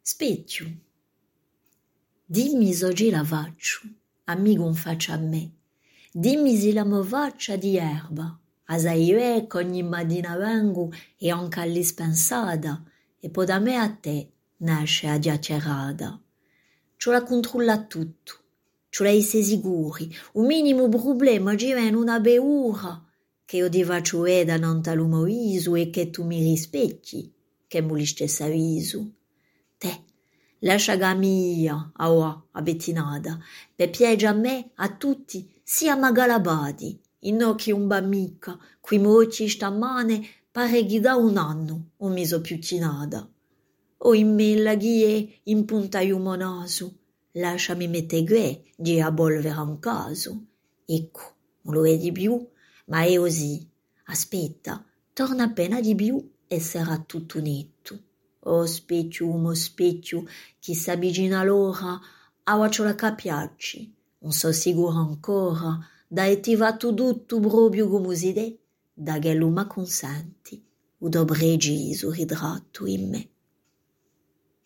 Specchiu, dimmi s'oggi la faccio, amico un faccia a me, dimmi se la mo faccia di erba, asa io ogni mattina vengo e anche all'ispensata, e poi da me a te nasce a chiacchierata. Ce la controlla tutto, ce la sei sicuri, un minimo problema ci viene una beura, che io ti faccio vedere non te lo viso e che tu mi rispecchi, che mu li stessa viso. Te, lascia che mia, a bettinata, per pieggia a me, a tutti, sia magalabati, in occhi un bamica, qui moci stamane, pare che da un anno non mi so più chinata. O in me la ghie in punta iumo naso, lasciami mette gue, di a bolvere un caso. Ecco, non lo vedi più, ma è così. Aspetta, torna appena di più e sarà tutto netto. Oh specchiu, chi s'avvicina l'ora, a la capiacci. Non so sicuro ancora, da e ti va tutto proprio come si deve, da che l'uma consenti, u do preciso ritratto in me.